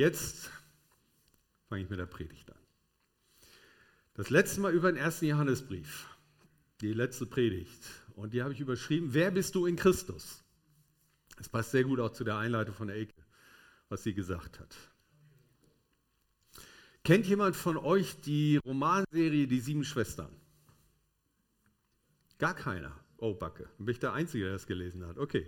Jetzt fange ich mit der Predigt an. Das letzte Mal über den 1. Johannesbrief, die letzte Predigt. Und die habe ich überschrieben, wer bist du in Christus? Das passt sehr gut auch zu der Einleitung von der Elke, was sie gesagt hat. Kennt jemand von euch die Romanserie Die 7 Schwestern? Gar keiner. Oh, Backe. Bin ich der Einzige, der das gelesen hat? Okay.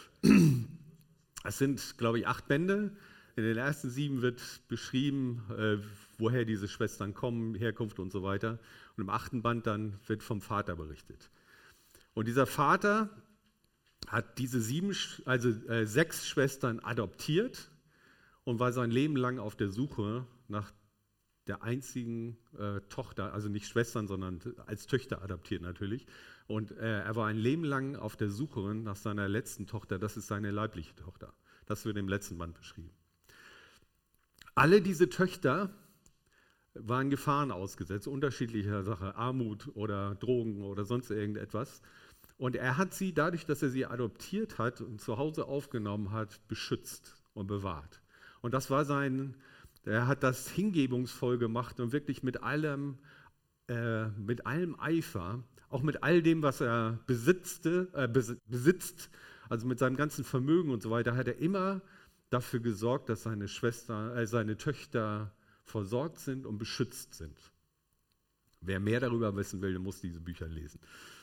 Es sind, glaube ich, 8 Bände. In den ersten 7 wird beschrieben, woher diese Schwestern kommen, Herkunft und so weiter. Und im 8. Band dann wird vom Vater berichtet. Und dieser Vater hat diese 6 Schwestern adoptiert und war sein Leben lang auf der Suche nach der einzigen Tochter, also nicht Schwestern, sondern als Töchter adoptiert natürlich. Und er war ein Leben lang auf der Suche nach seiner letzten Tochter, das ist seine leibliche Tochter. Das wird im letzten Band beschrieben. Alle diese Töchter waren Gefahren ausgesetzt, unterschiedlicher Sache, Armut oder Drogen oder sonst irgendetwas. Und er hat sie, dadurch, dass er sie adoptiert hat und zu Hause aufgenommen hat, beschützt und bewahrt. Und das war er hat das hingebungsvoll gemacht und wirklich mit allem Eifer, auch mit all dem, was er besitzt, also mit seinem ganzen Vermögen und so weiter, hat er immer dafür gesorgt, dass seine Töchter versorgt sind und beschützt sind. Wer mehr darüber wissen will, der muss diese Bücher lesen.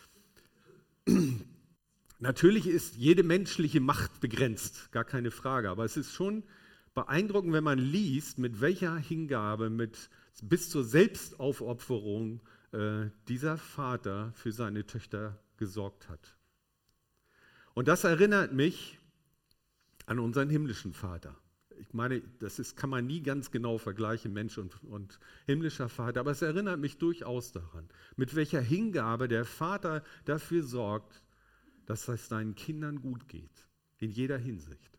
Natürlich ist jede menschliche Macht begrenzt, gar keine Frage, aber es ist schon beeindruckend, wenn man liest, mit welcher Hingabe, bis zur Selbstaufopferung dieser Vater für seine Töchter gesorgt hat. Und das erinnert mich an unseren himmlischen Vater. Ich meine, kann man nie ganz genau vergleichen, Mensch und himmlischer Vater, aber es erinnert mich durchaus daran, mit welcher Hingabe der Vater dafür sorgt, dass es seinen Kindern gut geht, in jeder Hinsicht.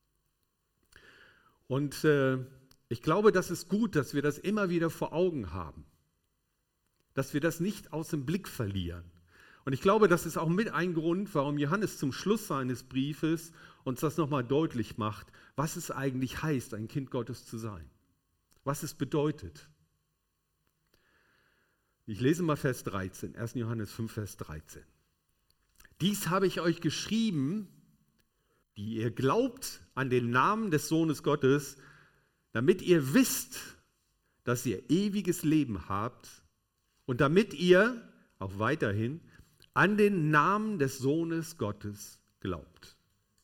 Und ich glaube, das ist gut, dass wir das immer wieder vor Augen haben, dass wir das nicht aus dem Blick verlieren. Und ich glaube, das ist auch mit ein Grund, warum Johannes zum Schluss seines Briefes uns das nochmal deutlich macht, was es eigentlich heißt, ein Kind Gottes zu sein, was es bedeutet. Ich lese mal Vers 13, 1. Johannes 5, Vers 13. Dies habe ich euch geschrieben, die ihr glaubt an den Namen des Sohnes Gottes, damit ihr wisst, dass ihr ewiges Leben habt und damit ihr auch weiterhin an den Namen des Sohnes Gottes glaubt.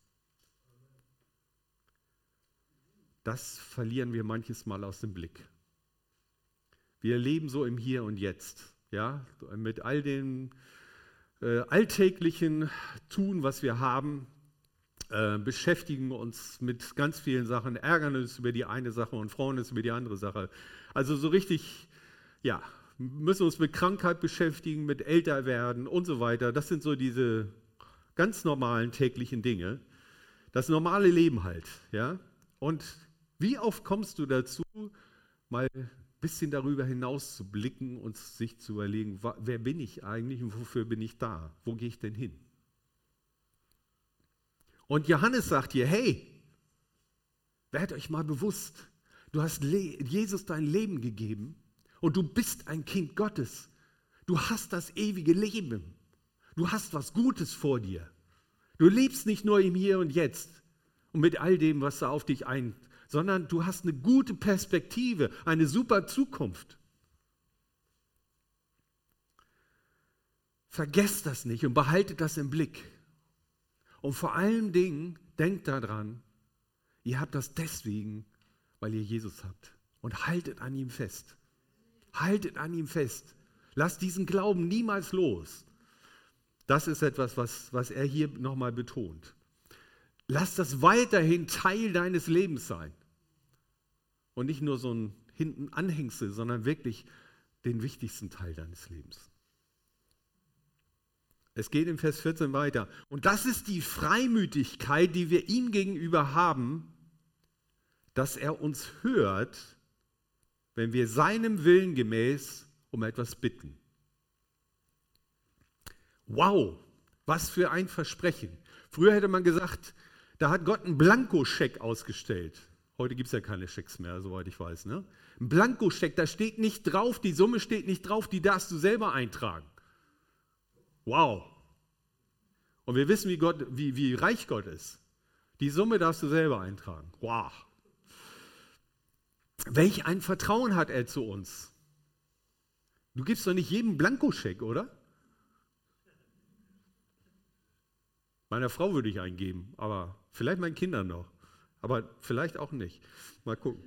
Das verlieren wir manches Mal aus dem Blick. Wir leben so im Hier und Jetzt, ja, mit all dem alltäglichen Tun, was wir haben, beschäftigen uns mit ganz vielen Sachen, ärgern uns über die eine Sache und freuen uns über die andere Sache. Also so richtig, ja, müssen uns mit Krankheit beschäftigen, mit Älterwerden und so weiter. Das sind so diese ganz normalen täglichen Dinge. Das normale Leben halt, ja. Und wie oft kommst du dazu, mal ein bisschen darüber hinaus zu blicken und sich zu überlegen, wer bin ich eigentlich und wofür bin ich da? Wo gehe ich denn hin? Und Johannes sagt hier, hey, werdet euch mal bewusst, du hast Jesus dein Leben gegeben und du bist ein Kind Gottes. Du hast das ewige Leben. Du hast was Gutes vor dir. Du lebst nicht nur im Hier und Jetzt und mit all dem, was da auf dich sondern du hast eine gute Perspektive, eine super Zukunft. Vergesst das nicht und behaltet das im Blick. Und vor allen Dingen, denkt daran, ihr habt das deswegen, weil ihr Jesus habt. Und haltet an ihm fest. Haltet an ihm fest. Lasst diesen Glauben niemals los. Das ist etwas, was er hier nochmal betont. Lass das weiterhin Teil deines Lebens sein. Und nicht nur so ein hinten Anhängsel, sondern wirklich den wichtigsten Teil deines Lebens. Es geht in Vers 14 weiter. Und das ist die Freimütigkeit, die wir ihm gegenüber haben, dass er uns hört, wenn wir seinem Willen gemäß um etwas bitten. Wow, was für ein Versprechen. Früher hätte man gesagt, da hat Gott einen Blankoscheck ausgestellt. Heute gibt es ja keine Schecks mehr, soweit ich weiß. Ne? Ein Blankoscheck, da steht nicht drauf, die Summe steht nicht drauf, die darfst du selber eintragen. Wow. Und wir wissen, wie reich Gott ist. Die Summe darfst du selber eintragen. Wow. Welch ein Vertrauen hat er zu uns? Du gibst doch nicht jedem Blankoscheck, oder? Meiner Frau würde ich eingeben, aber vielleicht meinen Kindern noch. Aber vielleicht auch nicht. Mal gucken.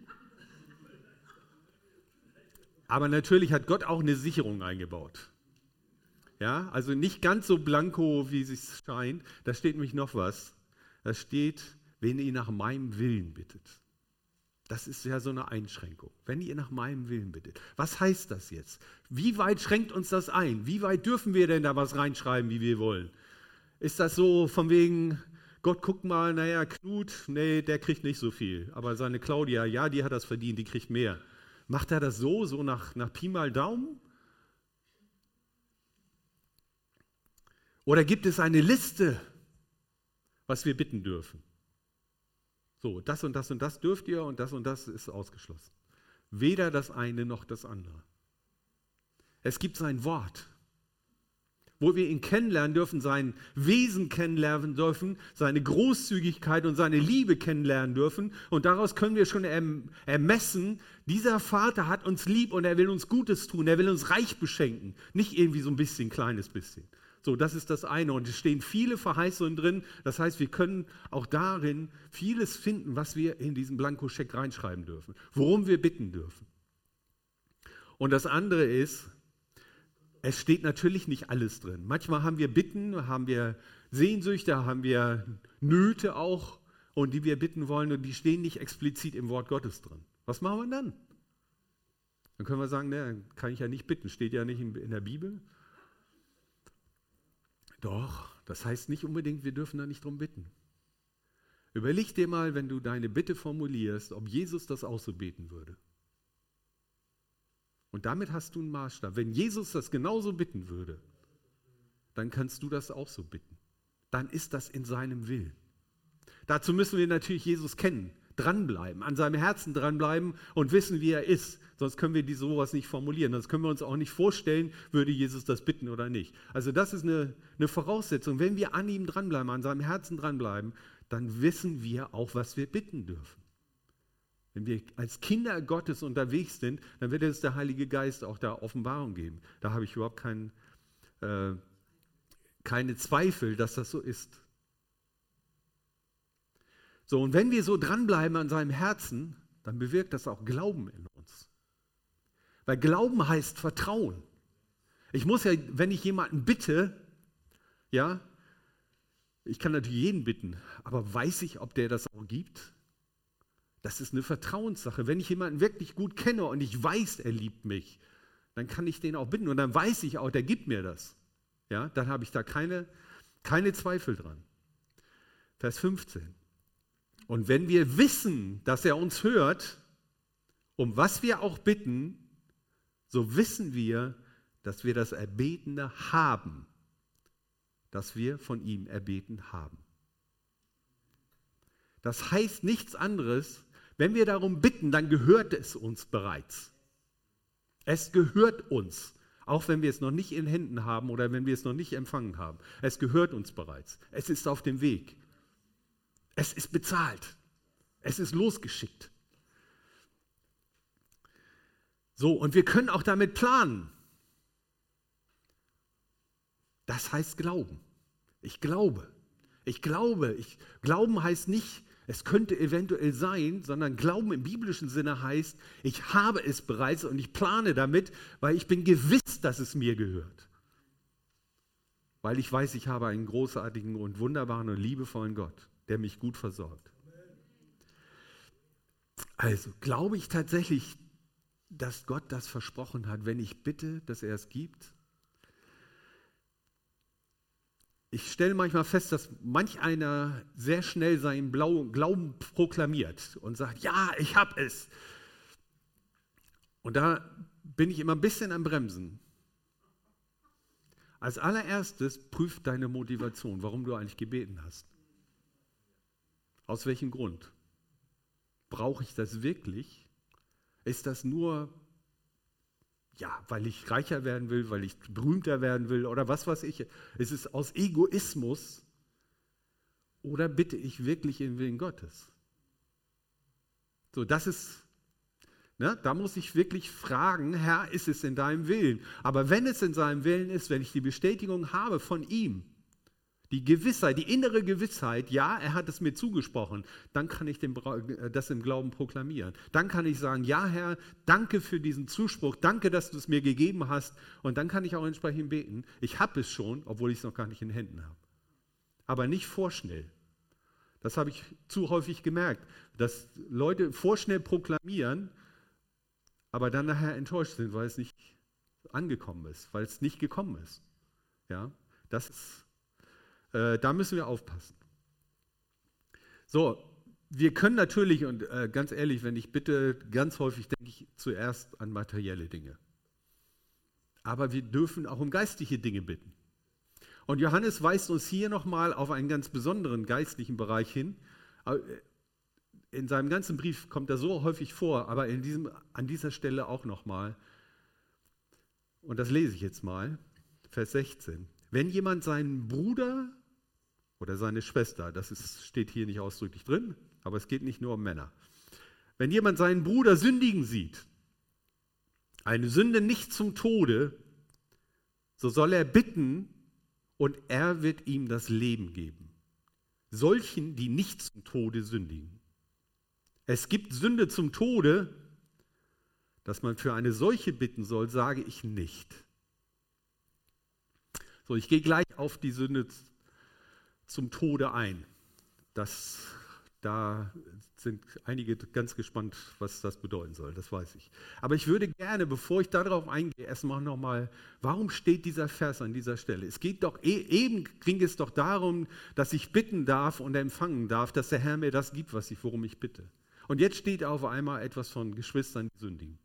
Aber natürlich hat Gott auch eine Sicherung eingebaut. Ja, also nicht ganz so blanko, wie es sich scheint. Da steht nämlich noch was. Da steht, wenn ihr nach meinem Willen bittet. Das ist ja so eine Einschränkung. Wenn ihr nach meinem Willen bittet. Was heißt das jetzt? Wie weit schränkt uns das ein? Wie weit dürfen wir denn da was reinschreiben, wie wir wollen? Ist das so von wegen, Gott, guck mal, naja, Knut, nee, der kriegt nicht so viel. Aber seine Claudia, ja, die hat das verdient, die kriegt mehr. Macht er das so nach Pi mal Daumen? Oder gibt es eine Liste, was wir bitten dürfen? So, das und das und das dürft ihr und das ist ausgeschlossen. Weder das eine noch das andere. Es gibt sein Wort, wo wir ihn kennenlernen dürfen, sein Wesen kennenlernen dürfen, seine Großzügigkeit und seine Liebe kennenlernen dürfen. Und daraus können wir schon ermessen, dieser Vater hat uns lieb und er will uns Gutes tun, er will uns reich beschenken. Nicht irgendwie so ein bisschen, kleines bisschen. So, das ist das eine. Und es stehen viele Verheißungen drin. Das heißt, wir können auch darin vieles finden, was wir in diesen Blankoscheck reinschreiben dürfen, worum wir bitten dürfen. Und das andere ist, es steht natürlich nicht alles drin. Manchmal haben wir Bitten, haben wir Sehnsüchte, haben wir Nöte auch, und die wir bitten wollen, und die stehen nicht explizit im Wort Gottes drin. Was machen wir dann? Dann können wir sagen, ne, kann ich ja nicht bitten, steht ja nicht in der Bibel. Doch, das heißt nicht unbedingt, wir dürfen da nicht drum bitten. Überleg dir mal, wenn du deine Bitte formulierst, ob Jesus das auch so beten würde. Und damit hast du einen Maßstab. Wenn Jesus das genauso bitten würde, dann kannst du das auch so bitten. Dann ist das in seinem Willen. Dazu müssen wir natürlich Jesus kennen, dranbleiben, an seinem Herzen dranbleiben und wissen, wie er ist. Sonst können wir sowas nicht formulieren. Sonst können wir uns auch nicht vorstellen, würde Jesus das bitten oder nicht. Also das ist eine Voraussetzung. Wenn wir an ihm dranbleiben, an seinem Herzen dranbleiben, dann wissen wir auch, was wir bitten dürfen. Wenn wir als Kinder Gottes unterwegs sind, dann wird uns der Heilige Geist auch da Offenbarung geben. Da habe ich überhaupt keine Zweifel, dass das so ist. So, und wenn wir so dranbleiben an seinem Herzen, dann bewirkt das auch Glauben in uns. Weil Glauben heißt Vertrauen. Ich muss ja, wenn ich jemanden bitte, ja, ich kann natürlich jeden bitten, aber weiß ich, ob der das auch gibt? Das ist eine Vertrauenssache. Wenn ich jemanden wirklich gut kenne und ich weiß, er liebt mich, dann kann ich den auch bitten und dann weiß ich auch, der gibt mir das. Ja, dann habe ich da keine Zweifel dran. Vers 15. Und wenn wir wissen, dass er uns hört, um was wir auch bitten, so wissen wir, dass wir das Erbetene haben, das wir von ihm erbeten haben. Das heißt nichts anderes, wenn wir darum bitten, dann gehört es uns bereits. Es gehört uns, auch wenn wir es noch nicht in Händen haben oder wenn wir es noch nicht empfangen haben. Es gehört uns bereits. Es ist auf dem Weg. Es ist bezahlt. Es ist losgeschickt. So, und wir können auch damit planen. Das heißt Glauben. Ich glaube. Glauben heißt nicht, es könnte eventuell sein, sondern Glauben im biblischen Sinne heißt, ich habe es bereits und ich plane damit, weil ich bin gewiss, dass es mir gehört. Weil ich weiß, ich habe einen großartigen und wunderbaren und liebevollen Gott, der mich gut versorgt. Also glaube ich tatsächlich, dass Gott das versprochen hat, wenn ich bitte, dass er es gibt? Ich stelle manchmal fest, dass manch einer sehr schnell seinen Glauben proklamiert und sagt, ja, ich habe es. Und da bin ich immer ein bisschen am Bremsen. Als allererstes prüf deine Motivation, warum du eigentlich gebeten hast. Aus welchem Grund? Brauche ich das wirklich? Ist das nur, ja, weil ich reicher werden will, weil ich berühmter werden will oder was weiß ich? Ist es aus Egoismus oder bitte ich wirklich im Willen Gottes? So, das ist, ne, da muss ich wirklich fragen, Herr, ist es in deinem Willen? Aber wenn es in seinem Willen ist, wenn ich die Bestätigung habe von ihm, die Gewissheit, die innere Gewissheit, ja, er hat es mir zugesprochen, dann kann ich das im Glauben proklamieren. Dann kann ich sagen, ja Herr, danke für diesen Zuspruch, danke, dass du es mir gegeben hast. Und dann kann ich auch entsprechend beten. Ich habe es schon, obwohl ich es noch gar nicht in Händen habe. Aber nicht vorschnell. Das habe ich zu häufig gemerkt, dass Leute vorschnell proklamieren, aber dann nachher enttäuscht sind, weil es nicht angekommen ist, weil es nicht gekommen ist. Ja, da müssen wir aufpassen. So, wir können natürlich, und ganz ehrlich, wenn ich bitte, ganz häufig denke ich zuerst an materielle Dinge. Aber wir dürfen auch um geistliche Dinge bitten. Und Johannes weist uns hier nochmal auf einen ganz besonderen geistlichen Bereich hin. In seinem ganzen Brief kommt er so häufig vor, aber an dieser Stelle auch nochmal. Und das lese ich jetzt mal, Vers 16. Wenn jemand seinen Bruder oder seine Schwester, steht hier nicht ausdrücklich drin, aber es geht nicht nur um Männer. Wenn jemand seinen Bruder sündigen sieht, eine Sünde nicht zum Tode, so soll er bitten und er wird ihm das Leben geben. Solchen, die nicht zum Tode sündigen. Es gibt Sünde zum Tode, dass man für eine solche bitten soll, sage ich nicht. So, ich gehe gleich auf die Sünde zum Tode ein. Da sind einige ganz gespannt, was das bedeuten soll, das weiß ich. Aber ich würde gerne, bevor ich darauf eingehe, erstmal nochmal, warum steht dieser Vers an dieser Stelle? Es geht doch, eben ging es doch darum, dass ich bitten darf und empfangen darf, dass der Herr mir das gibt, worum ich bitte. Und jetzt steht auf einmal etwas von Geschwistern, die sündigen.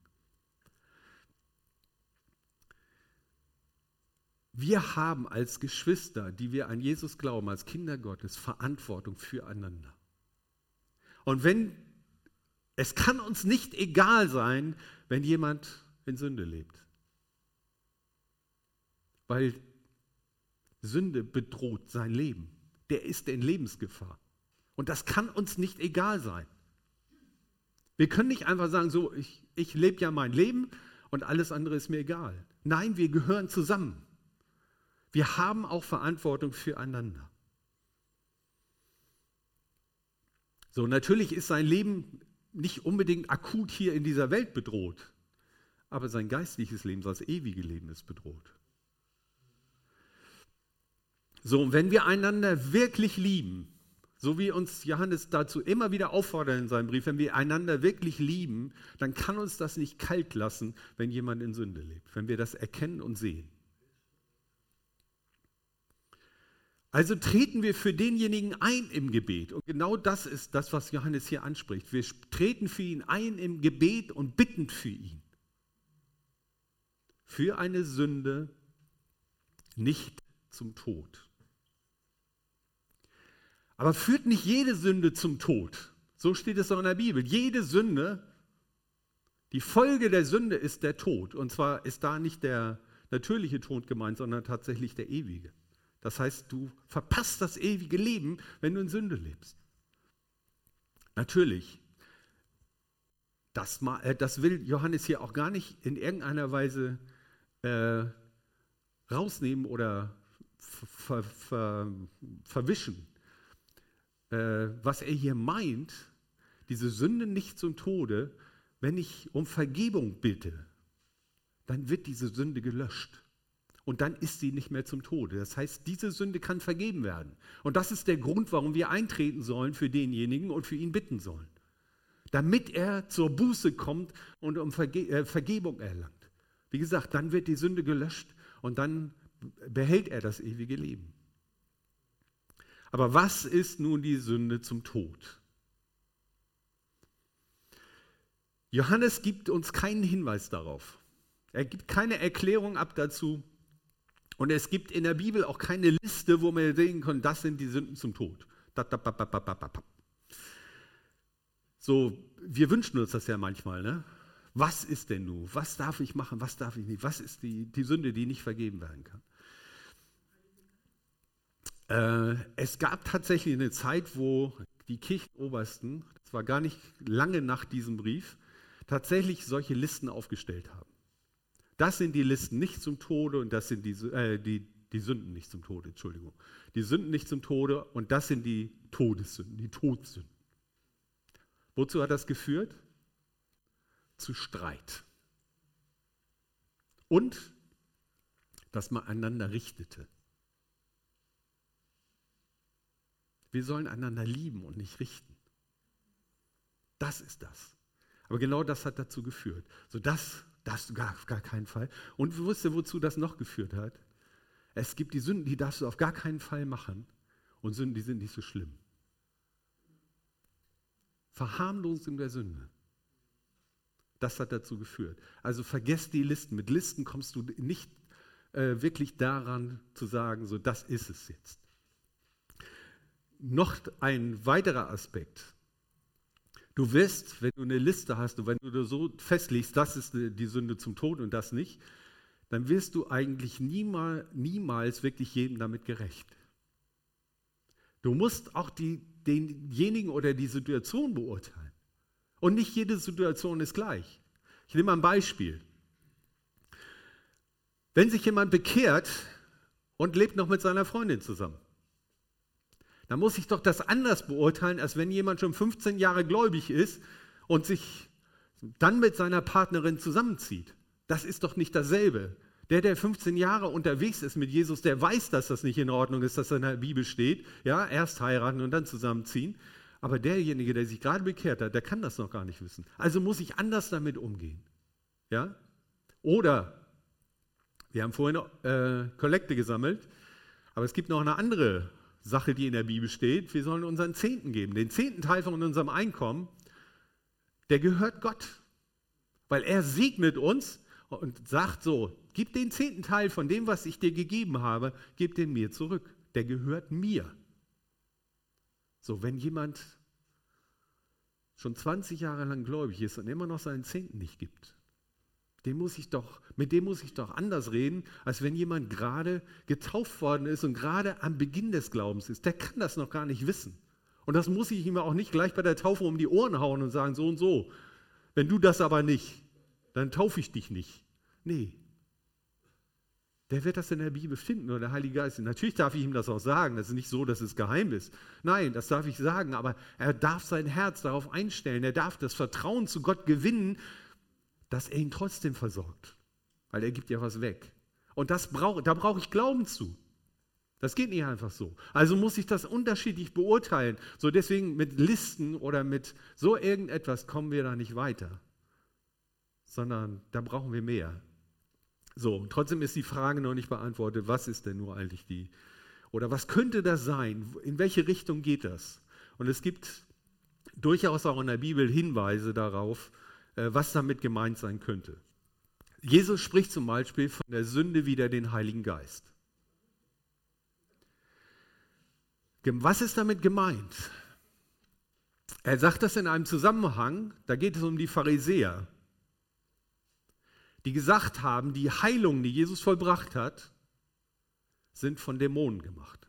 Wir haben als Geschwister, die wir an Jesus glauben, als Kinder Gottes, Verantwortung füreinander. Und es kann uns nicht egal sein, wenn jemand in Sünde lebt. Weil Sünde bedroht sein Leben. Der ist in Lebensgefahr. Und das kann uns nicht egal sein. Wir können nicht einfach sagen, so, ich lebe ja mein Leben und alles andere ist mir egal. Nein, wir gehören zusammen. Wir haben auch Verantwortung füreinander. So, natürlich ist sein Leben nicht unbedingt akut hier in dieser Welt bedroht, aber sein geistliches Leben, das ewige Leben ist bedroht. So, und wenn wir einander wirklich lieben, so wie uns Johannes dazu immer wieder auffordert in seinem Brief, wenn wir einander wirklich lieben, dann kann uns das nicht kalt lassen, wenn jemand in Sünde lebt, wenn wir das erkennen und sehen. Also treten wir für denjenigen ein im Gebet. Und genau das ist das, was Johannes hier anspricht. Wir treten für ihn ein im Gebet und bitten für ihn. Für eine Sünde nicht zum Tod. Aber führt nicht jede Sünde zum Tod. So steht es auch in der Bibel. Jede Sünde, die Folge der Sünde ist der Tod. Und zwar ist da nicht der natürliche Tod gemeint, sondern tatsächlich der ewige. Das heißt, du verpasst das ewige Leben, wenn du in Sünde lebst. Natürlich, das will Johannes hier auch gar nicht in irgendeiner Weise rausnehmen oder verwischen. Was er hier meint, diese Sünde nicht zum Tode, wenn ich um Vergebung bitte, dann wird diese Sünde gelöscht. Und dann ist sie nicht mehr zum Tode. Das heißt, diese Sünde kann vergeben werden. Und das ist der Grund, warum wir eintreten sollen für denjenigen und für ihn bitten sollen. Damit er zur Buße kommt und um Vergebung erlangt. Wie gesagt, dann wird die Sünde gelöscht und dann behält er das ewige Leben. Aber was ist nun die Sünde zum Tod? Johannes gibt uns keinen Hinweis darauf. Er gibt keine Erklärung ab dazu. Und es gibt in der Bibel auch keine Liste, wo man sehen kann, das sind die Sünden zum Tod. So, wir wünschen uns das ja manchmal, ne? Was ist denn nun? Was darf ich machen? Was darf ich nicht? Was ist die Sünde, die nicht vergeben werden kann? Es gab tatsächlich eine Zeit, wo die Kirchenobersten, das war gar nicht lange nach diesem Brief, tatsächlich solche Listen aufgestellt haben. Das sind die Listen nicht zum Tode und das sind die Sünden nicht zum Tode, Entschuldigung. Die Sünden nicht zum Tode und das sind die Todessünden, die Todsünden. Wozu hat das geführt? Zu Streit. Und, dass man einander richtete. Wir sollen einander lieben und nicht richten. Das ist das. Aber genau das hat dazu geführt. So das darfst du auf gar keinen Fall. Und wisst ihr, wozu das noch geführt hat? Es gibt die Sünden, die darfst du auf gar keinen Fall machen. Und Sünden, die sind nicht so schlimm. Verharmlosung der Sünde. Das hat dazu geführt. Also vergesst die Listen. Mit Listen kommst du nicht wirklich daran zu sagen, so das ist es jetzt. Noch ein weiterer Aspekt. Du wirst, wenn du eine Liste hast und wenn du so festlegst, das ist die Sünde zum Tod und das nicht, dann wirst du eigentlich niemals wirklich jedem damit gerecht. Du musst auch denjenigen oder die Situation beurteilen. Und nicht jede Situation ist gleich. Ich nehme mal ein Beispiel. Wenn sich jemand bekehrt und lebt noch mit seiner Freundin zusammen, dann muss ich doch das anders beurteilen, als wenn jemand schon 15 Jahre gläubig ist und sich dann mit seiner Partnerin zusammenzieht. Das ist doch nicht dasselbe. Der 15 Jahre unterwegs ist mit Jesus, der weiß, dass das nicht in Ordnung ist, dass in der Bibel steht. Ja, erst heiraten und dann zusammenziehen. Aber derjenige, der sich gerade bekehrt hat, der kann das noch gar nicht wissen. Also muss ich anders damit umgehen. Ja? Oder, wir haben vorhin Kollekte gesammelt, aber es gibt noch eine andere Sache, die in der Bibel steht. Wir sollen unseren Zehnten geben. Den 10. Teil von unserem Einkommen, der gehört Gott. Weil er segnet uns und sagt so, gib den 10. Teil von dem, was ich dir gegeben habe, gib den mir zurück. Der gehört mir. So, wenn jemand schon 20 Jahre lang gläubig ist und immer noch seinen 10. nicht gibt, mit dem muss ich doch anders reden, als wenn jemand gerade getauft worden ist und gerade am Beginn des Glaubens ist. Der kann das noch gar nicht wissen. Und das muss ich ihm auch nicht gleich bei der Taufe um die Ohren hauen und sagen, so und so. Wenn du das aber nicht, dann taufe ich dich nicht. Nee. Der wird das in der Bibel finden oder der Heilige Geist. Natürlich darf ich ihm das auch sagen. Das ist nicht so, dass es geheim ist. Nein, das darf ich sagen. Aber er darf sein Herz darauf einstellen. Er darf das Vertrauen zu Gott gewinnen, dass er ihn trotzdem versorgt. Weil er gibt ja was weg. Und da brauche ich Glauben zu. Das geht nicht einfach so. Also muss ich das unterschiedlich beurteilen. So deswegen mit Listen oder mit so irgendetwas kommen wir da nicht weiter. Sondern da brauchen wir mehr. So, trotzdem ist die Frage noch nicht beantwortet, was ist denn nur eigentlich oder was könnte das sein? In welche Richtung geht das? Und es gibt durchaus auch in der Bibel Hinweise darauf, was damit gemeint sein könnte. Jesus spricht zum Beispiel von der Sünde wider den Heiligen Geist. Was ist damit gemeint? Er sagt das in einem Zusammenhang, da geht es um die Pharisäer, die gesagt haben, die Heilungen, die Jesus vollbracht hat, sind von Dämonen gemacht.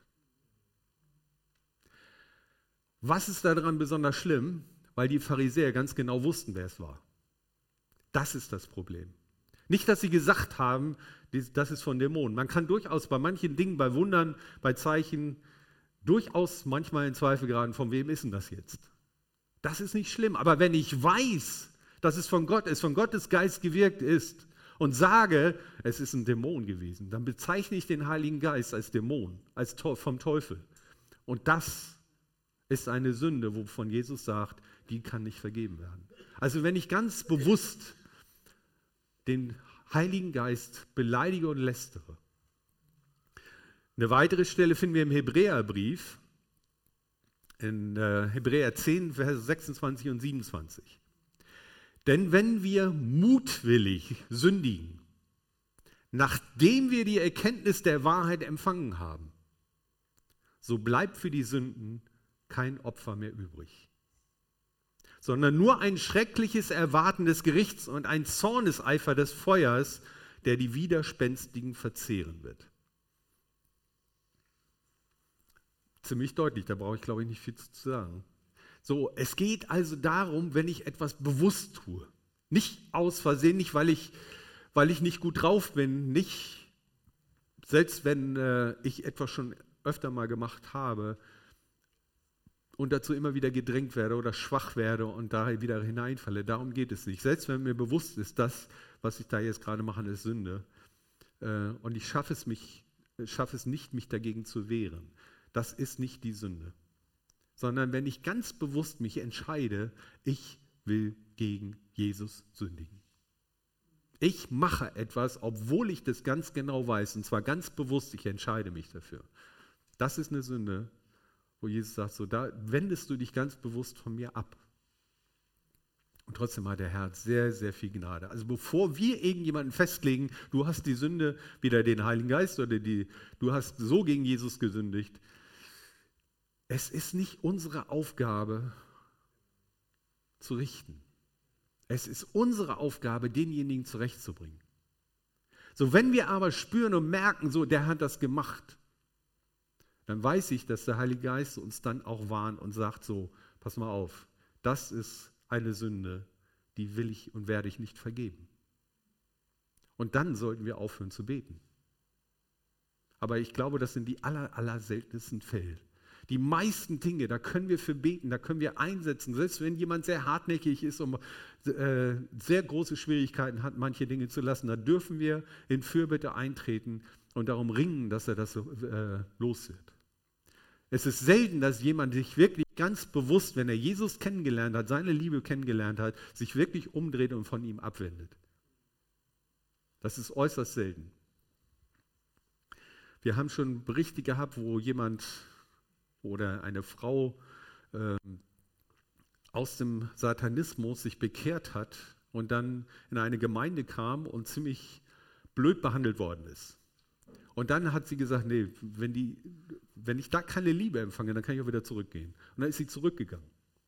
Was ist daran besonders schlimm? Weil die Pharisäer ganz genau wussten, wer es war. Das ist das Problem. Nicht, dass sie gesagt haben, das ist von Dämonen. Man kann durchaus bei manchen Dingen, bei Wundern, bei Zeichen, durchaus manchmal in Zweifel geraten, von wem ist denn das jetzt? Das ist nicht schlimm. Aber wenn ich weiß, dass es von Gott ist, von Gottes Geist gewirkt ist und sage, es ist ein Dämon gewesen, dann bezeichne ich den Heiligen Geist als Dämon, als vom Teufel. Und das ist eine Sünde, wovon Jesus sagt, die kann nicht vergeben werden. Also wenn ich ganz bewusst den Heiligen Geist beleidige und lästere. Eine weitere Stelle finden wir im Hebräerbrief, in Hebräer 10, Verse 26 und 27. Denn wenn wir mutwillig sündigen, nachdem wir die Erkenntnis der Wahrheit empfangen haben, so bleibt für die Sünden kein Opfer mehr übrig. sondern nur ein schreckliches Erwarten des Gerichts und ein Zorneseifer des Feuers, der die Widerspenstigen verzehren wird. Ziemlich deutlich, da brauche ich, glaube ich, nicht viel zu sagen. So, es geht also darum, wenn ich etwas bewusst tue. Nicht aus Versehen, nicht weil ich nicht gut drauf bin, nicht, selbst wenn ich etwas schon öfter mal gemacht habe und dazu immer wieder gedrängt werde oder schwach werde und da wieder hineinfalle. Darum geht es nicht. Selbst wenn mir bewusst ist, das, was ich da jetzt gerade mache, ist Sünde und ich schaffe es nicht, mich dagegen zu wehren. Das ist nicht die Sünde. Sondern wenn ich ganz bewusst mich entscheide, ich will gegen Jesus sündigen. Ich mache etwas, obwohl ich das ganz genau weiß, und zwar ganz bewusst, ich entscheide mich dafür. Das ist eine Sünde, wo Jesus sagt, so, da wendest du dich ganz bewusst von mir ab. Und trotzdem hat der Herr sehr, sehr viel Gnade. Also bevor wir irgendjemanden festlegen, du hast die Sünde, wieder den Heiligen Geist oder du hast so gegen Jesus gesündigt, es ist nicht unsere Aufgabe zu richten. Es ist unsere Aufgabe, denjenigen zurechtzubringen. So, wenn wir aber spüren und merken, so, der hat das gemacht, dann weiß ich, dass der Heilige Geist uns dann auch warnt und sagt so, pass mal auf, das ist eine Sünde, die will ich und werde ich nicht vergeben. Und dann sollten wir aufhören zu beten. Aber ich glaube, das sind die aller seltensten Fälle. Die meisten Dinge, da können wir für beten, da können wir einsetzen. Selbst wenn jemand sehr hartnäckig ist und sehr große Schwierigkeiten hat, manche Dinge zu lassen, da dürfen wir in Fürbitte eintreten und darum ringen, dass er das los wird. Es ist selten, dass jemand sich wirklich ganz bewusst, wenn er Jesus kennengelernt hat, seine Liebe kennengelernt hat, sich wirklich umdreht und von ihm abwendet. Das ist äußerst selten. Wir haben schon Berichte gehabt, wo jemand oder eine Frau aus dem Satanismus sich bekehrt hat und dann in eine Gemeinde kam und ziemlich blöd behandelt worden ist. Und dann hat sie gesagt, nee, wenn ich da keine Liebe empfange, dann kann ich auch wieder zurückgehen. Und dann ist sie zurückgegangen.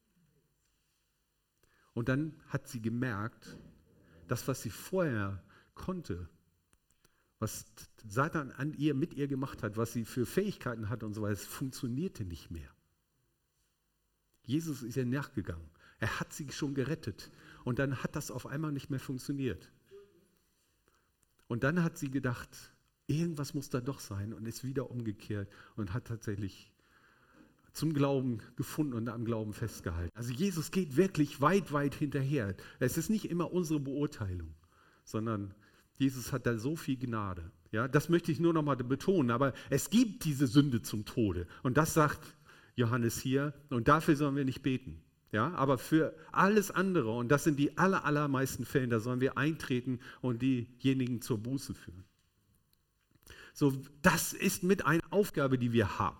Und dann hat sie gemerkt, das, was sie vorher konnte, was Satan mit ihr gemacht hat, was sie für Fähigkeiten hatte und so weiter, es funktionierte nicht mehr. Jesus ist ihr nachgegangen. Er hat sie schon gerettet. Und dann hat das auf einmal nicht mehr funktioniert. Und dann hat sie gedacht, irgendwas muss da doch sein und ist wieder umgekehrt und hat tatsächlich zum Glauben gefunden und am Glauben festgehalten. Also Jesus geht wirklich weit, weit hinterher. Es ist nicht immer unsere Beurteilung, sondern Jesus hat da so viel Gnade. Ja, das möchte ich nur noch mal betonen, aber es gibt diese Sünde zum Tode. Und das sagt Johannes hier und dafür sollen wir nicht beten. Ja, aber für alles andere, und das sind die allermeisten Fälle, da sollen wir eintreten und diejenigen zur Buße führen. So, das ist mit einer Aufgabe, die wir haben.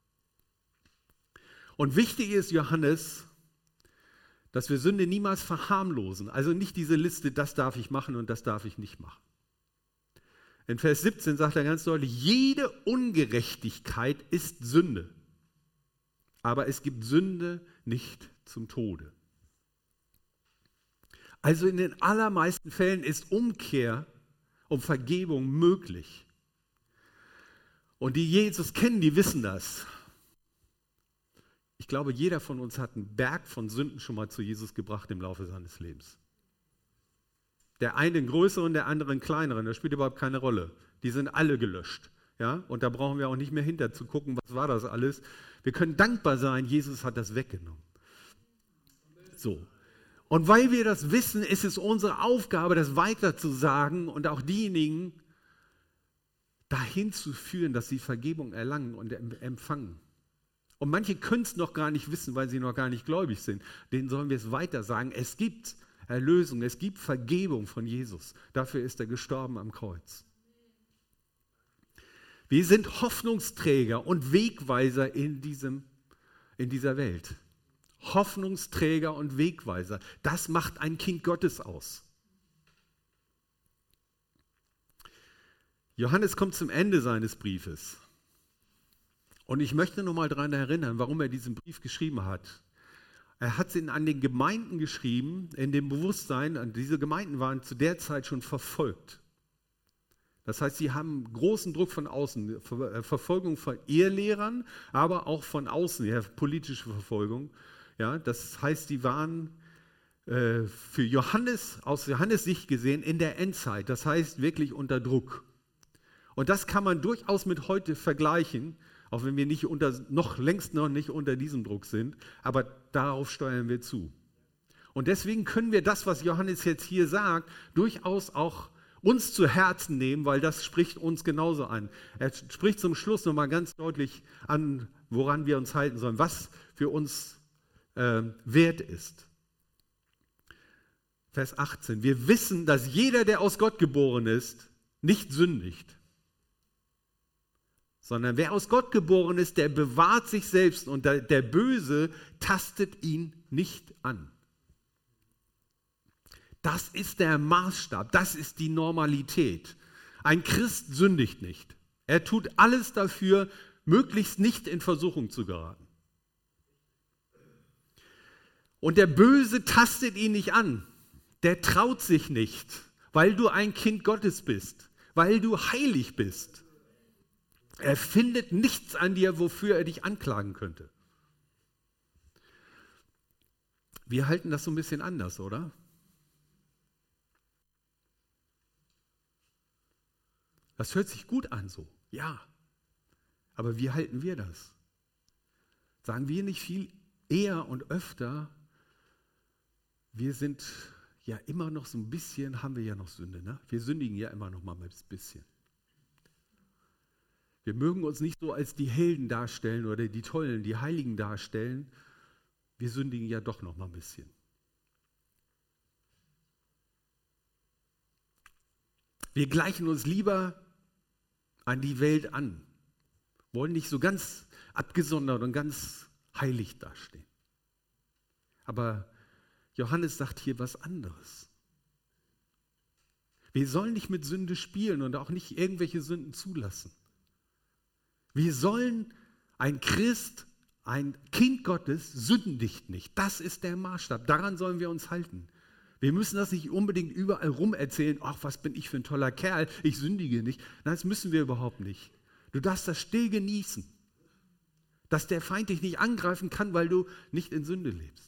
Und wichtig ist, Johannes, dass wir Sünde niemals verharmlosen. Also nicht diese Liste, das darf ich machen und das darf ich nicht machen. In Vers 17 sagt er ganz deutlich, jede Ungerechtigkeit ist Sünde. Aber es gibt Sünde nicht zum Tode. Also in den allermeisten Fällen ist Umkehr und Vergebung möglich. Und die Jesus kennen, die wissen das. Ich glaube, jeder von uns hat einen Berg von Sünden schon mal zu Jesus gebracht im Laufe seines Lebens. Der eine einen größeren, der andere einen kleineren, das spielt überhaupt keine Rolle. Die sind alle gelöscht. Ja? Und da brauchen wir auch nicht mehr hinter zu gucken, was war das alles. Wir können dankbar sein, Jesus hat das weggenommen. So. Und weil wir das wissen, ist es unsere Aufgabe, das weiter zu sagen und auch diejenigen dahin zu führen, dass sie Vergebung erlangen und empfangen. Und manche können es noch gar nicht wissen, weil sie noch gar nicht gläubig sind. Denen sollen wir es weiter sagen. Es gibt Erlösung, es gibt Vergebung von Jesus. Dafür ist er gestorben am Kreuz. Wir sind Hoffnungsträger und Wegweiser in dieser Welt. Hoffnungsträger und Wegweiser. Das macht ein Kind Gottes aus. Johannes kommt zum Ende seines Briefes. Und ich möchte nochmal daran erinnern, warum er diesen Brief geschrieben hat. Er hat es an den Gemeinden geschrieben, in dem Bewusstsein, diese Gemeinden waren zu der Zeit schon verfolgt. Das heißt, sie haben großen Druck von außen, Verfolgung von Irrlehrern, aber auch von außen, ja, politische Verfolgung. Ja, das heißt, die waren für Johannes, aus Johannes Sicht gesehen, in der Endzeit. Das heißt, wirklich unter Druck. Und das kann man durchaus mit heute vergleichen, auch wenn wir längst noch nicht unter diesem Druck sind, aber darauf steuern wir zu. Und deswegen können wir das, was Johannes jetzt hier sagt, durchaus auch uns zu Herzen nehmen, weil das spricht uns genauso an. Er spricht zum Schluss nochmal ganz deutlich an, woran wir uns halten sollen, was für uns wert ist. Vers 18. Wir wissen, dass jeder, der aus Gott geboren ist, nicht sündigt. Sondern wer aus Gott geboren ist, der bewahrt sich selbst und der Böse tastet ihn nicht an. Das ist der Maßstab, das ist die Normalität. Ein Christ sündigt nicht. Er tut alles dafür, möglichst nicht in Versuchung zu geraten. Und der Böse tastet ihn nicht an. Der traut sich nicht, weil du ein Kind Gottes bist, weil du heilig bist. Er findet nichts an dir, wofür er dich anklagen könnte. Wir halten das so ein bisschen anders, oder? Das hört sich gut an so, ja. Aber wie halten wir das? Sagen wir nicht viel eher und öfter, wir sind ja immer noch so ein bisschen, haben wir ja noch Sünde, ne? Wir sündigen ja immer noch mal ein bisschen. Wir mögen uns nicht so als die Helden darstellen oder die Tollen, die Heiligen darstellen. Wir sündigen ja doch noch mal ein bisschen. Wir gleichen uns lieber an die Welt an, wollen nicht so ganz abgesondert und ganz heilig dastehen. Aber Johannes sagt hier was anderes. Wir sollen nicht mit Sünde spielen und auch nicht irgendwelche Sünden zulassen. Wir sollen, ein Christ, ein Kind Gottes, sündigt nicht. Das ist der Maßstab. Daran sollen wir uns halten. Wir müssen das nicht unbedingt überall rum erzählen, ach, was bin ich für ein toller Kerl, ich sündige nicht. Nein, das müssen wir überhaupt nicht. Du darfst das still genießen, dass der Feind dich nicht angreifen kann, weil du nicht in Sünde lebst.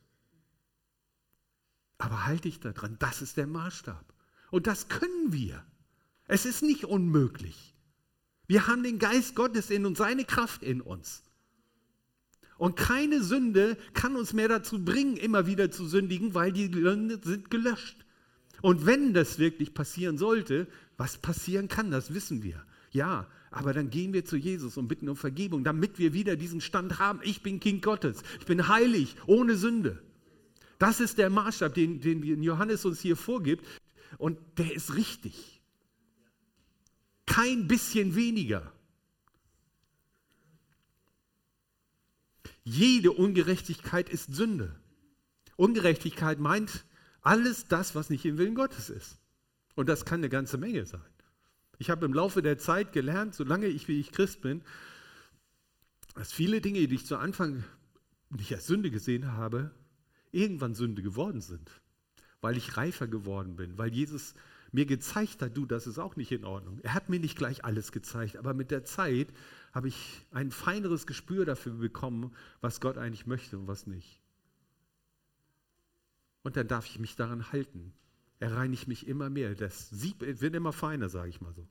Aber halt dich da dran, das ist der Maßstab. Und das können wir. Es ist nicht unmöglich. Wir haben den Geist Gottes in uns, seine Kraft in uns. Und keine Sünde kann uns mehr dazu bringen, immer wieder zu sündigen, weil die Sünde sind gelöscht. Und wenn das wirklich passieren sollte, was passieren kann, das wissen wir. Ja, aber dann gehen wir zu Jesus und bitten um Vergebung, damit wir wieder diesen Stand haben. Ich bin Kind Gottes, ich bin heilig, ohne Sünde. Das ist der Maßstab, den Johannes uns hier vorgibt. Und der ist richtig. Kein bisschen weniger. Jede Ungerechtigkeit ist Sünde. Ungerechtigkeit meint alles das, was nicht im Willen Gottes ist. Und das kann eine ganze Menge sein. Ich habe im Laufe der Zeit gelernt, solange wie ich Christ bin, dass viele Dinge, die ich zu Anfang nicht als Sünde gesehen habe, irgendwann Sünde geworden sind. Weil ich reifer geworden bin, weil Jesus mir gezeigt hat, du, das ist auch nicht in Ordnung. Er hat mir nicht gleich alles gezeigt, aber mit der Zeit habe ich ein feineres Gespür dafür bekommen, was Gott eigentlich möchte und was nicht. Und dann darf ich mich daran halten. Er reinigt mich immer mehr. Das Sieb wird immer feiner, sage ich mal so.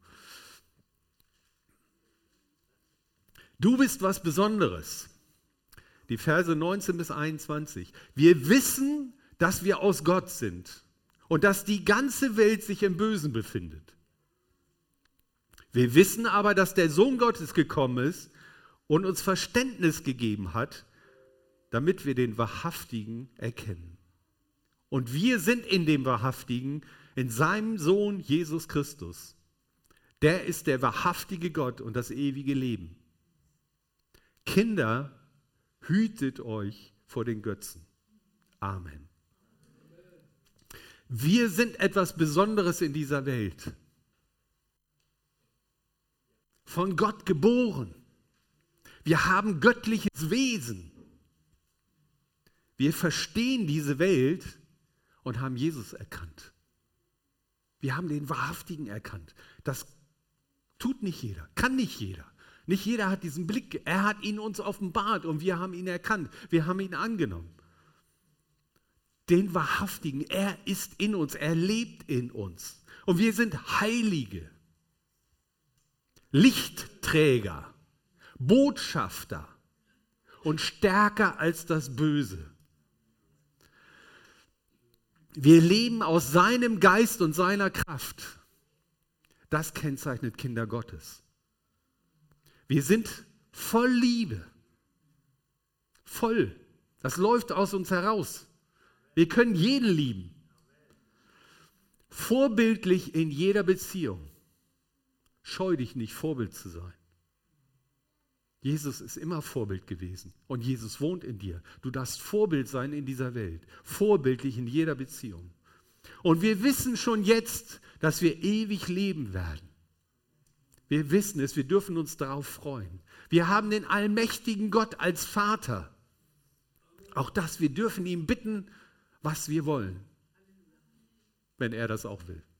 Du bist was Besonderes. Die Verse 19 bis 21. Wir wissen, dass wir aus Gott sind und dass die ganze Welt sich im Bösen befindet. Wir wissen aber, dass der Sohn Gottes gekommen ist und uns Verständnis gegeben hat, damit wir den Wahrhaftigen erkennen. Und wir sind in dem Wahrhaftigen, in seinem Sohn Jesus Christus. Der ist der wahrhaftige Gott und das ewige Leben. Kinder, hütet euch vor den Götzen. Amen. Wir sind etwas Besonderes in dieser Welt. Von Gott geboren. Wir haben göttliches Wesen. Wir verstehen diese Welt und haben Jesus erkannt. Wir haben den Wahrhaftigen erkannt. Das tut nicht jeder, kann nicht jeder. Nicht jeder hat diesen Blick. Er hat ihn uns offenbart und wir haben ihn erkannt. Wir haben ihn angenommen. Den Wahrhaftigen, er ist in uns, er lebt in uns. Und wir sind Heilige, Lichtträger, Botschafter und stärker als das Böse. Wir leben aus seinem Geist und seiner Kraft. Das kennzeichnet Kinder Gottes. Wir sind voll Liebe. Voll. Das läuft aus uns heraus. Wir können jeden lieben. Vorbildlich in jeder Beziehung. Scheu dich nicht, Vorbild zu sein. Jesus ist immer Vorbild gewesen und Jesus wohnt in dir. Du darfst Vorbild sein in dieser Welt, vorbildlich in jeder Beziehung. Und wir wissen schon jetzt, dass wir ewig leben werden. Wir wissen es, wir dürfen uns darauf freuen. Wir haben den allmächtigen Gott als Vater. Auch das, wir dürfen ihn bitten, was wir wollen, wenn er das auch will.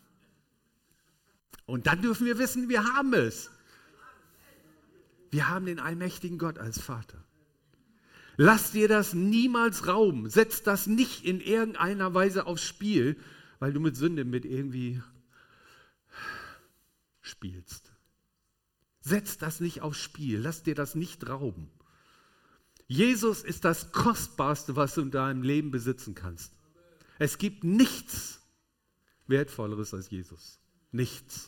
Und dann dürfen wir wissen, wir haben es. Wir haben den allmächtigen Gott als Vater. Lass dir das niemals rauben. Setz das nicht in irgendeiner Weise aufs Spiel, weil du mit Sünde mit irgendwie spielst. Setz das nicht aufs Spiel. Lass dir das nicht rauben. Jesus ist das Kostbarste, was du in deinem Leben besitzen kannst. Es gibt nichts Wertvolleres als Jesus. Nichts.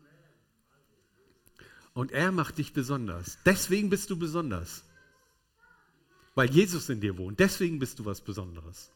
Und er macht dich besonders. Deswegen bist du besonders. Weil Jesus in dir wohnt. Deswegen bist du was Besonderes.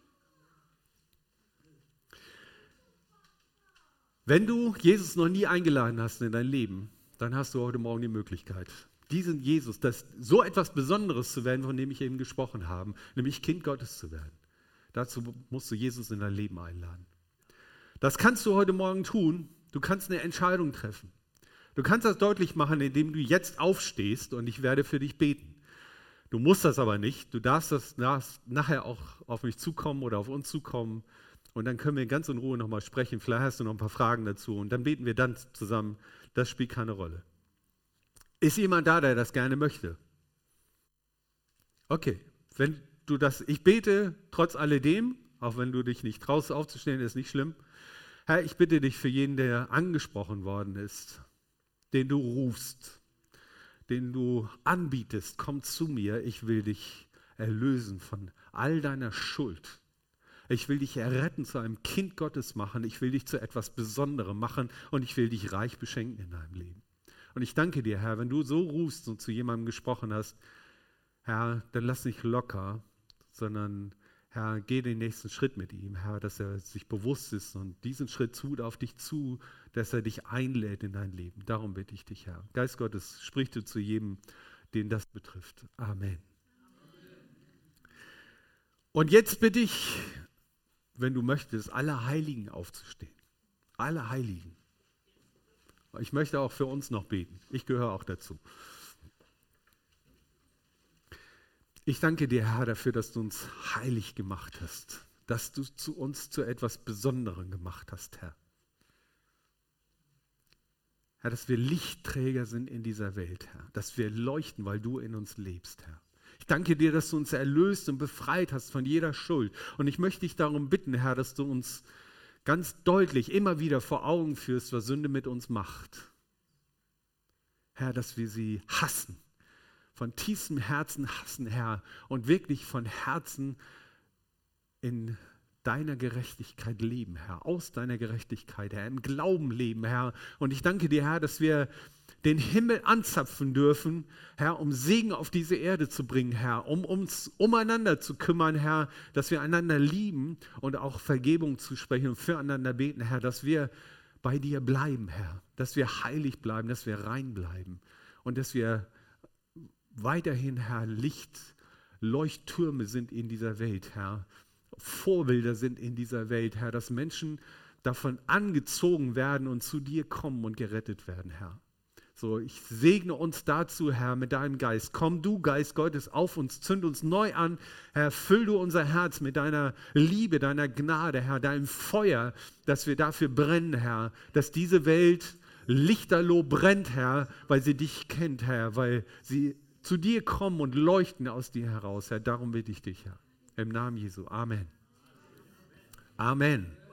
Wenn du Jesus noch nie eingeladen hast in dein Leben, dann hast du heute Morgen die Möglichkeit, diesen Jesus, so etwas Besonderes zu werden, von dem ich eben gesprochen habe, nämlich Kind Gottes zu werden. Dazu musst du Jesus in dein Leben einladen. Das kannst du heute Morgen tun. Du kannst eine Entscheidung treffen. Du kannst das deutlich machen, indem du jetzt aufstehst und ich werde für dich beten. Du musst das aber nicht. Du darfst das nachher auch auf mich zukommen oder auf uns zukommen und dann können wir ganz in Ruhe nochmal sprechen. Vielleicht hast du noch ein paar Fragen dazu und dann beten wir dann zusammen. Das spielt keine Rolle. Ist jemand da, der das gerne möchte? Okay, wenn du das, ich bete trotz alledem, auch wenn du dich nicht traust aufzustehen, ist nicht schlimm. Herr, ich bitte dich für jeden, der angesprochen worden ist, den du rufst, den du anbietest, komm zu mir, ich will dich erlösen von all deiner Schuld. Ich will dich erretten, zu einem Kind Gottes machen, ich will dich zu etwas Besonderem machen und ich will dich reich beschenken in deinem Leben. Und ich danke dir, Herr, wenn du so rufst und zu jemandem gesprochen hast, Herr, dann lass nicht locker, sondern Herr, geh den nächsten Schritt mit ihm, Herr, dass er sich bewusst ist und diesen Schritt tut auf dich zu, dass er dich einlädt in dein Leben. Darum bitte ich dich, Herr. Geist Gottes, sprich du zu jedem, den das betrifft. Amen. Und jetzt bitte ich, wenn du möchtest, alle Heiligen aufzustehen. Alle Heiligen. Ich möchte auch für uns noch beten. Ich gehöre auch dazu. Ich danke dir, Herr, dafür, dass du uns heilig gemacht hast, dass du uns zu etwas Besonderem gemacht hast, Herr. Herr, dass wir Lichtträger sind in dieser Welt, Herr, dass wir leuchten, weil du in uns lebst, Herr. Ich danke dir, dass du uns erlöst und befreit hast von jeder Schuld. Und ich möchte dich darum bitten, Herr, dass du uns ganz deutlich immer wieder vor Augen führst, was Sünde mit uns macht. Herr, dass wir sie hassen. Von tiefstem Herzen hassen, Herr, und wirklich von Herzen in deiner Gerechtigkeit leben, Herr, aus deiner Gerechtigkeit, Herr, im Glauben leben, Herr. Und ich danke dir, Herr, dass wir den Himmel anzapfen dürfen, Herr, um Segen auf diese Erde zu bringen, Herr, um uns umeinander zu kümmern, Herr, dass wir einander lieben und auch Vergebung zu sprechen und füreinander beten, Herr, dass wir bei dir bleiben, Herr, dass wir heilig bleiben, dass wir rein bleiben und dass wir weiterhin, Herr, Leuchttürme sind in dieser Welt, Herr. Vorbilder sind in dieser Welt, Herr, dass Menschen davon angezogen werden und zu dir kommen und gerettet werden, Herr. So, ich segne uns dazu, Herr, mit deinem Geist. Komm du, Geist Gottes, auf uns, zünd uns neu an. Herr, füll du unser Herz mit deiner Liebe, deiner Gnade, Herr, deinem Feuer, dass wir dafür brennen, Herr, dass diese Welt lichterloh brennt, Herr, weil sie dich kennt, Herr, weil sie zu dir kommen und leuchten aus dir heraus, Herr. Darum bitte ich dich, Herr. Im Namen Jesu. Amen. Amen.